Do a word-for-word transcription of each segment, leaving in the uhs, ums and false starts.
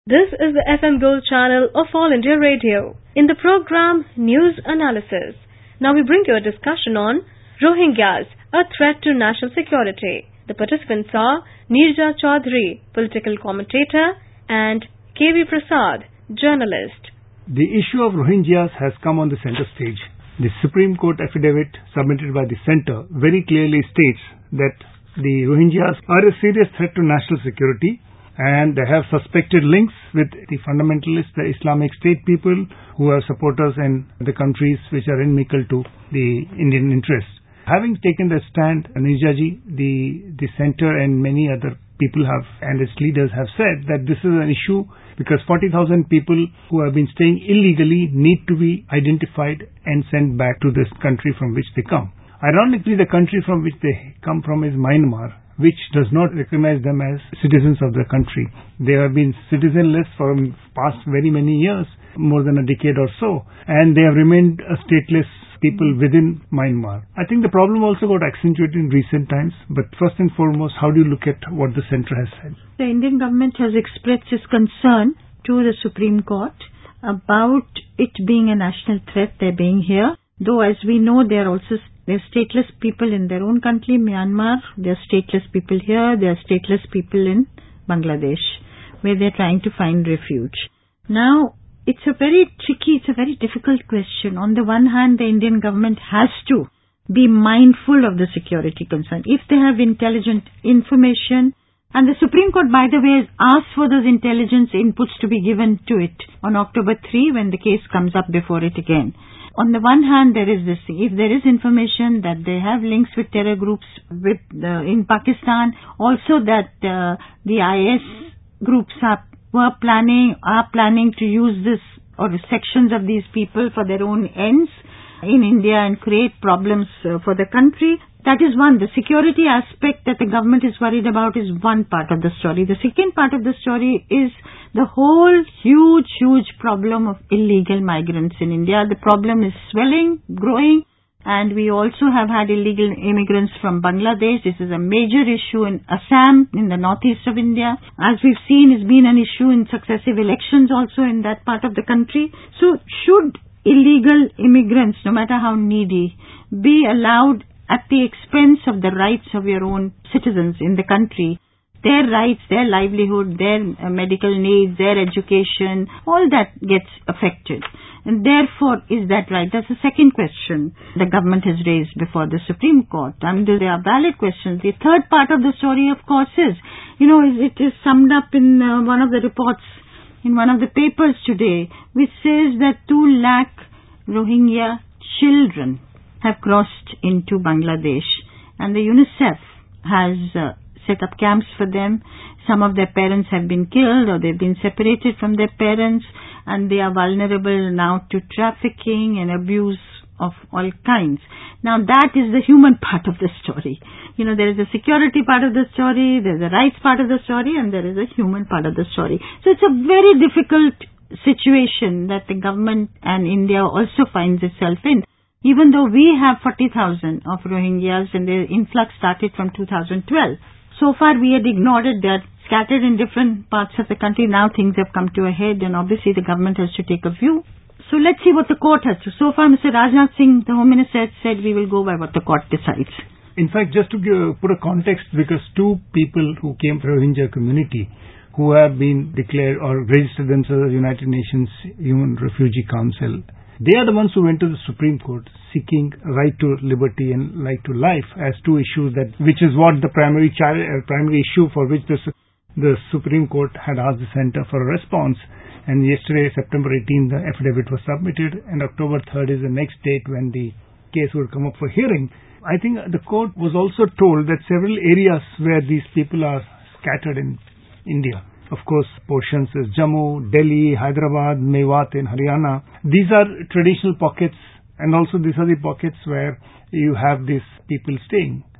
This is the F M Gold channel of All India Radio. In the program News Analysis, now we bring you a discussion on Rohingyas, a threat to national security. The participants are Neerja Chaudhary, political commentator, and K V Prasad, journalist. The issue of Rohingyas has come on the center stage. The Supreme Court affidavit submitted by the centre very clearly states that the Rohingyas are a serious threat to national security, and they have suspected links with the fundamentalists, the Islamic State people who are supporters in the countries which are inimical to the Indian interests. Having taken the stand, Neerjaji, the, the centre and many other people have and its leaders have said that this is an issue because forty thousand people who have been staying illegally need to be identified and sent back to this country from which they come. Ironically, the country from which they come from is Myanmar, which does not recognize them as citizens of the country. They have been citizenless for past very many years, more than a decade or so, and they have remained a stateless people within Myanmar. I think the problem also got accentuated in recent times, but first and foremost, how do you look at what the centre has said? The Indian government has expressed its concern to the Supreme Court about it being a national threat, their being here. Though, as we know, they are also they are stateless people in their own country, Myanmar. They are stateless people here. They are stateless people in Bangladesh, where they are trying to find refuge. Now, it's a very tricky, it's a very difficult question. On the one hand, the Indian government has to be mindful of the security concern. If they have intelligent information, and the Supreme Court, by the way, has asked for those intelligence inputs to be given to it on October third when the case comes up before it again. On the one hand, there is this thing. If there is information that they have links with terror groups with uh, in Pakistan, also that uh, the I S groups are were planning are planning to use this or sections of these people for their own ends in India and create problems uh, for the country. That is one. The security aspect that the government is worried about is one part of the story. The second part of the story is the whole huge, huge problem of illegal migrants in India. The problem is swelling, growing, and we also have had illegal immigrants from Bangladesh. This is a major issue in Assam, in the northeast of India. As we've seen, it's been an issue in successive elections also in that part of the country. So should illegal immigrants, no matter how needy, be allowed at the expense of the rights of your own citizens in the country? Their rights, their livelihood, their uh, medical needs, their education, all that gets affected. And therefore, is that right? That's the second question the government has raised before the Supreme Court. I mean, they are valid questions. The third part of the story, of course, is, you know, it is summed up in uh, one of the reports, in one of the papers today, which says that two lakh Rohingya children have crossed into Bangladesh, and the UNICEF has uh, set up camps for them. Some of their parents have been killed or they've been separated from their parents, and they are vulnerable now to trafficking and abuse of all kinds. Now that is the human part of the story. You know, there is a security part of the story, there is a rights part of the story, and there is a human part of the story. So it's a very difficult situation that the government and India also finds itself in. Even though we have forty thousand of Rohingyas and the influx started from two thousand twelve. So far we had ignored it. They are scattered in different parts of the country. Now things have come to a head, and obviously the government has to take a view. So let's see what the court has to. So far Mister Rajnath Singh, the Home Minister, said we will go by what the court decides. In fact, just to give, put a context, because two people who came from the Rohingya community who have been declared or registered themselves as United Nations Human Refugee Council, they are the ones who went to the Supreme Court seeking right to liberty and right to life as two issues that, which is what the primary char- uh, primary issue for which the, the Supreme Court had asked the centre for a response. And yesterday, September eighteenth, the affidavit was submitted, and October third is the next date when the case would come up for hearing. I think the court was also told that several areas where these people are scattered in India, of course, portions is Jammu, Delhi, Hyderabad, Mewat in Haryana. These are traditional pockets, and also these are the pockets where you have these people staying. But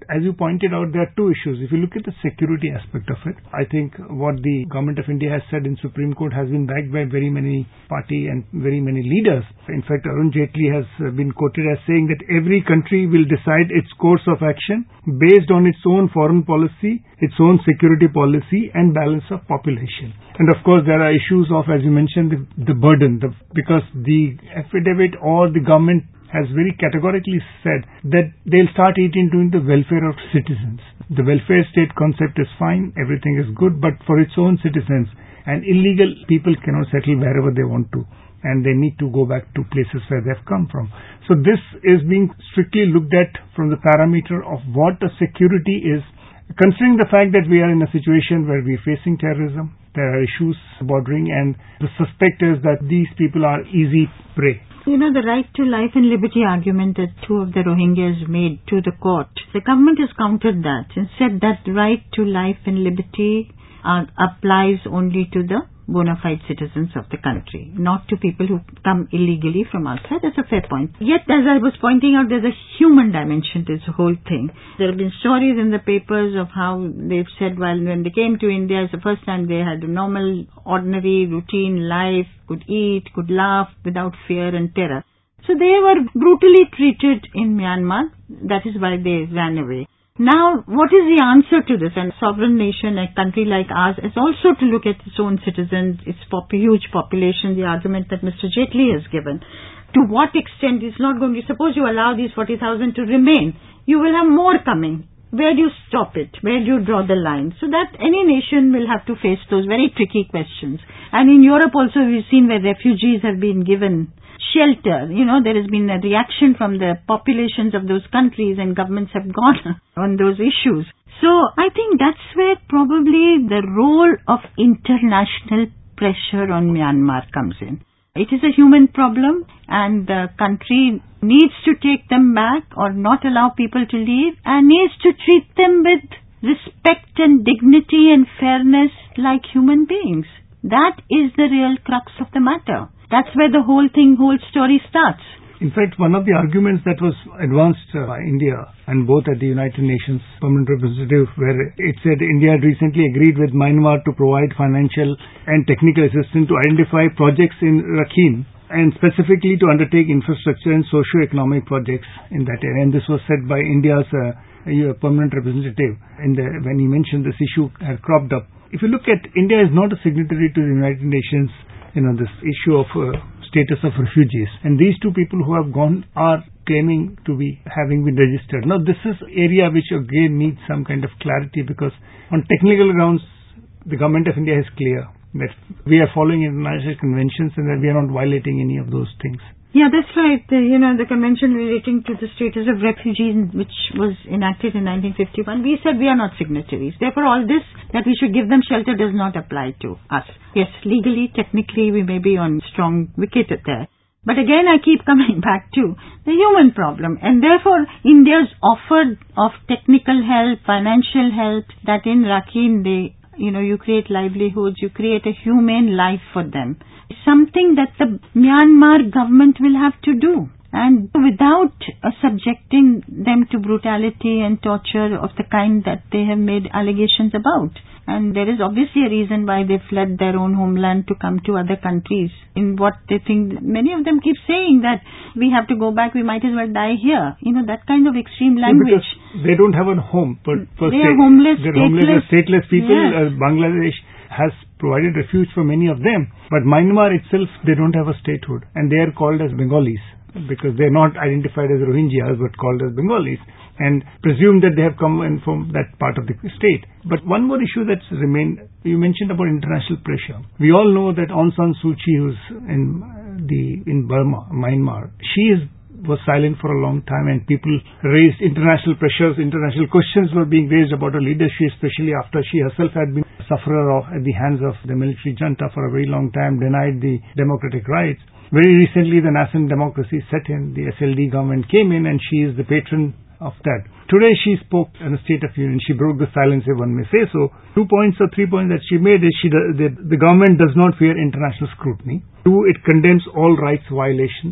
as you pointed out, there are two issues. If you look at the security aspect of it, I think what the Government of India has said in Supreme Court has been backed by very many party and very many leaders. In fact, Arun Jaitley has been quoted as saying that every country will decide its course of action based on its own foreign policy, its own security policy and balance of population. And of course, there are issues of, as you mentioned, the, the burden, the, because the affidavit or the government has very categorically said that they'll start eating into the welfare of citizens. The welfare state concept is fine, everything is good, but for its own citizens, and illegal people cannot settle wherever they want to, and they need to go back to places where they've come from. So this is being strictly looked at from the parameter of what the security is, considering the fact that we are in a situation where we're facing terrorism, there are issues bordering, and the suspect is that these people are easy prey. You know, the right to life and liberty argument that two of the Rohingyas made to the court, the government has countered that and said that right to life and liberty uh, applies only to the bona fide citizens of the country, not to people who come illegally from outside. That's a fair point. Yet, as I was pointing out, there's a human dimension to this whole thing. There have been stories in the papers of how they've said, well, when they came to India, it's the first time they had a normal, ordinary, routine life, could eat, could laugh without fear and terror. So they were brutally treated in Myanmar. That is why they ran away. Now, what is the answer to this? And a sovereign nation, a country like ours, is also to look at its own citizens, its pop- huge population, the argument that Mister Jaitley has given. To what extent it's not going to, suppose you allow these forty thousand to remain, you will have more coming. Where do you stop it? Where do you draw the line? So that any nation will have to face those very tricky questions. And in Europe also we've seen where refugees have been given shelter. You know, there has been a reaction from the populations of those countries and governments have gone on those issues. So I think that's where probably the role of international pressure on Myanmar comes in. It is a human problem and the country needs to take them back or not allow people to leave and needs to treat them with respect and dignity and fairness like human beings. That is the real crux of the matter. That's where the whole thing, whole story starts. In fact, one of the arguments that was advanced uh, by India and both at the United Nations Permanent Representative, where it said India had recently agreed with Myanmar to provide financial and technical assistance to identify projects in Rakhine and specifically to undertake infrastructure and socio-economic projects in that area. And this was said by India's uh, Permanent Representative in the, when he mentioned this issue had cropped up. If you look at, India is not a signatory to the United Nations, you know, this issue of uh, status of refugees. And these two people who have gone are claiming to be having been registered. Now, this is area which again needs some kind of clarity because on technical grounds, the Government of India is clear that we are following international conventions and that we are not violating any of those things. Yeah, that's right. The, you know, the convention relating to the status of refugees, which was enacted in nineteen fifty-one, we said we are not signatories. Therefore, all this, that we should give them shelter, does not apply to us. Yes, legally, technically, we may be on strong wicket there. But again, I keep coming back to the human problem. And therefore, India's offer of technical help, financial help, that in Rakhine, they, you know, you create livelihoods, you create a humane life for them. Something that the Myanmar government will have to do. And without uh, subjecting them to brutality and torture of the kind that they have made allegations about. And there is obviously a reason why they fled their own homeland to come to other countries. In what they think, many of them keep saying that we have to go back, we might as well die here. You know, that kind of extreme language. Yeah, because they don't have a home. Per, per they se. are homeless, They're stateless. homeless, stateless people. Yeah. Uh, Bangladesh has provided refuge for many of them. But Myanmar itself, they don't have a statehood. And they are called as Bengalis because they're not identified as Rohingyas but called as Bengalis and presume that they have come in from that part of the state. But one more issue that's remained, you mentioned about international pressure. We all know that Aung San Suu Kyi, who's in the in Burma, Myanmar, she is was silent for a long time and people raised international pressures, international questions were being raised about her leadership, especially after she herself had been a sufferer of, at the hands of the military junta for a very long time, denied the democratic rights. Very recently, the nascent democracy set in, the S L D government came in and she is the patron of that. Today she spoke in a State of Union. She broke the silence, if one may say so. Two points or three points that she made is she, the, the government does not fear international scrutiny. Two, it condemns all rights violations.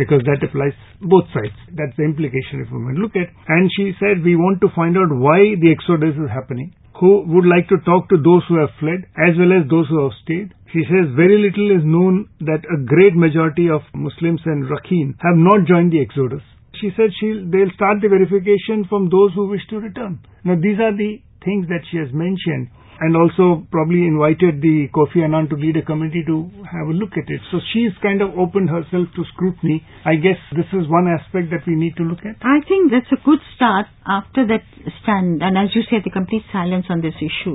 because that applies both sides. That's the implication if we look at. And she said, we want to find out why the exodus is happening, who would like to talk to those who have fled as well as those who have stayed. She says very little is known that a great majority of Muslims and Rakhine have not joined the exodus. She said she'll, they'll start the verification from those who wish to return. Now these are the things that she has mentioned, and also probably invited the Kofi Annan to lead a committee to have a look at it. So she's kind of opened herself to scrutiny. I guess this is one aspect that we need to look at. I think that's a good start after that stand, and as you said, the complete silence on this issue.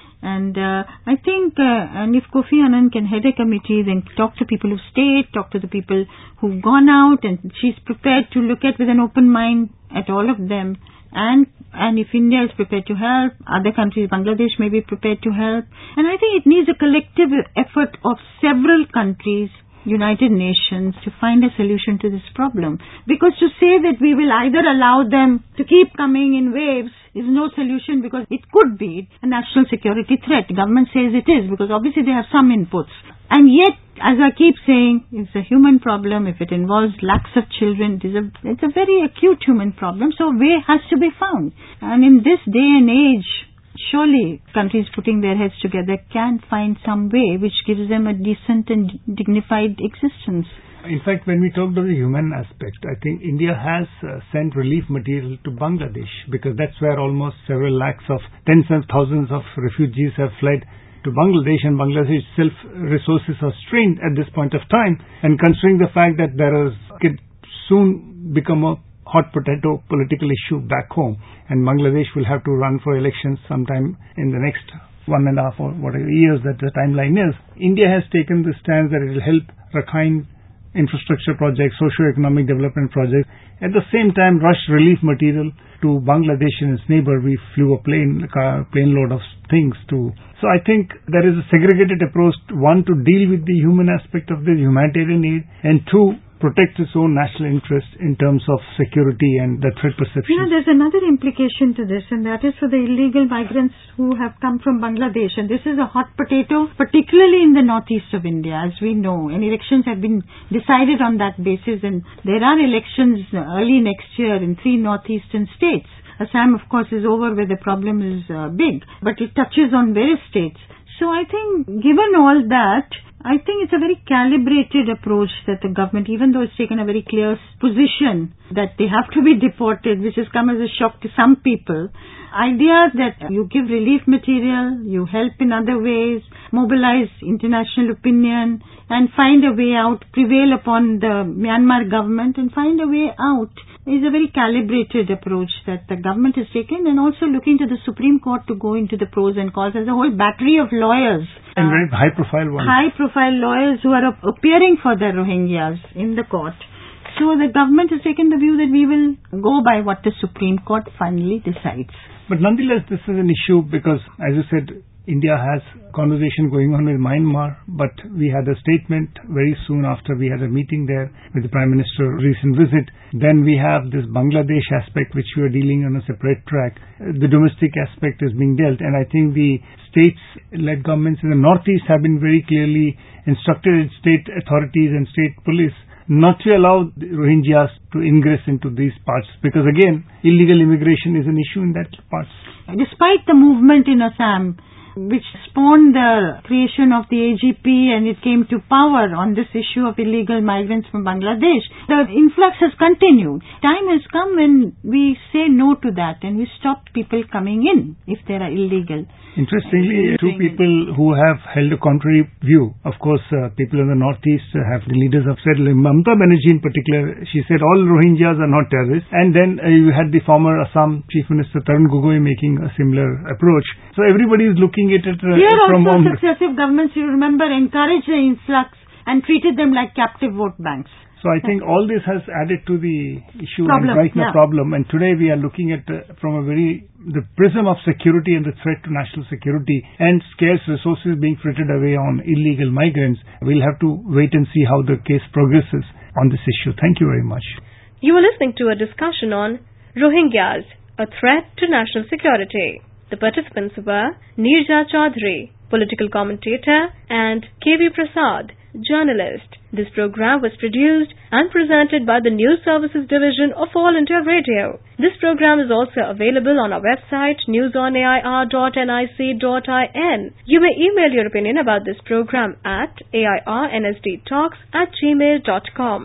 And uh, I think, uh, and if Kofi Annan can head a committee, then talk to people who stayed, talk to the people who've gone out, and she's prepared to look at with an open mind at all of them. And and if India is prepared to help, other countries, Bangladesh may be prepared to help. And I think it needs a collective effort of several countries, United Nations, to find a solution to this problem. Because to say that we will either allow them to keep coming in waves is no solution, because it could be a national security threat. Government says it is, because obviously they have some inputs. And yet, as I keep saying, it's a human problem. If it involves lakhs of children, it is a, it's a very acute human problem. So a way has to be found. And in this day and age, surely countries putting their heads together can find some way which gives them a decent and dignified existence. In fact, when we talk about the human aspect, I think India has uh, sent relief material to Bangladesh, because that's where almost several lakhs of tens of thousands of refugees have fled to Bangladesh, and Bangladesh itself resources are strained at this point of time. And considering the fact that there is, could soon become a hot potato political issue back home, and Bangladesh will have to run for elections sometime in the next one and a half or whatever years that the timeline is, India has taken the stance that it will help Rakhine infrastructure projects, socio-economic development projects. At the same time, rush relief material to Bangladesh and its neighbor. We flew a plane, a car, plane load of things to. So I think there is a segregated approach, one, to deal with the human aspect of the humanitarian need, and two, protect its own national interest in terms of security and the threat perception. You know, there's another implication to this, and that is for the illegal migrants who have come from Bangladesh. And this is a hot potato, particularly in the northeast of India, as we know. And elections have been decided on that basis. And there are elections early next year in three northeastern states. Assam, of course, is over where the problem is uh, big, but it touches on various states. So I think, given all that, I think it's a very calibrated approach that the government, even though it's taken a very clear position that they have to be deported, which has come as a shock to some people, idea that you give relief material, you help in other ways, mobilize international opinion, and find a way out, prevail upon the Myanmar government and find a way out, is a very calibrated approach that the government has taken, and also looking to the Supreme Court to go into the pros and cons. There's a whole battery of lawyers. And very high-profile ones. High-profile lawyers who are appearing for the Rohingyas in the court. So the government has taken the view that we will go by what the Supreme Court finally decides. But nonetheless, this is an issue because, as you said, India has conversation going on with Myanmar, but we had a statement very soon after we had a meeting there with the Prime Minister's recent visit. Then we have this Bangladesh aspect, which we are dealing on a separate track. The domestic aspect is being dealt, and I think the states-led governments in the Northeast have been very clearly instructed state authorities and state police not to allow the Rohingyas to ingress into these parts, because again, illegal immigration is an issue in that parts. Despite the movement in Assam, which spawned the creation of the A G P, and it came to power on this issue of illegal migrants from Bangladesh, the influx has continued. Time has come when we say no to that and we stop people coming in if they are illegal. Interestingly, two people who have held a contrary view. Of course, uh, people in the Northeast uh, have the leaders have said, Mamata Banerjee in particular, she said all Rohingyas are not terrorists. And then uh, you had the former Assam Chief Minister Tarun Gogoi making a similar approach. So everybody is looking at it uh, Here from also on. Successive governments, you remember, encouraged the influx and treated them like captive vote banks. So I think all this has added to the issue problem, and right now yeah. problem. And today we are looking at uh, from a very the prism of security and the threat to national security and scarce resources being frittered away on illegal migrants. We'll have to wait and see how the case progresses on this issue. Thank you very much. You were listening to a discussion on Rohingyas, a threat to national security. The participants were Neerja Chaudhary, political commentator, and K V Prasad, journalist. This program was produced and presented by the News Services Division of All India Radio. This program is also available on our website news on a i r dot n i c dot in. You may email your opinion about this program at a i r n s d talks at gmail dot com.